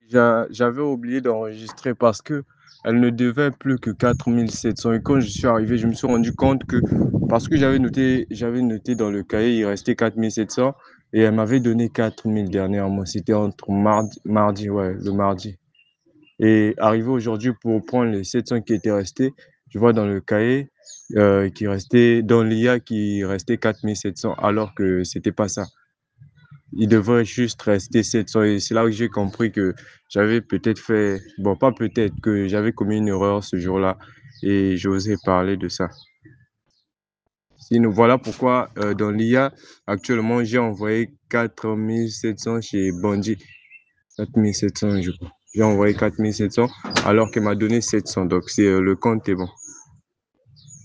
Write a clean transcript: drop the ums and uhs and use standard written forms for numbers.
J'avais oublié d'enregistrer parce que elle ne devait plus que 4700. Et quand je suis arrivé, je me suis rendu compte que, parce que j'avais noté dans le cahier, il restait 4700 et elle m'avait donné 4000 dernièrement. C'était entre mardi, ouais, le mardi. Et arrivé aujourd'hui pour prendre les 700 qui étaient restés, je vois dans le cahier qui restait, dans l'IA qui restait 4700 alors que c'était pas ça. Il devrait juste rester 700. Et c'est là que j'ai compris que j'avais peut-être fait, bon, pas peut-être, que j'avais commis une erreur ce jour-là et j'osais parler de ça. Sinon, voilà pourquoi dans l'IA, actuellement, j'ai envoyé 4700 chez Bandit. 4700, je crois. J'ai envoyé 4700 alors qu'elle m'a donné 700. Donc, le compte est bon.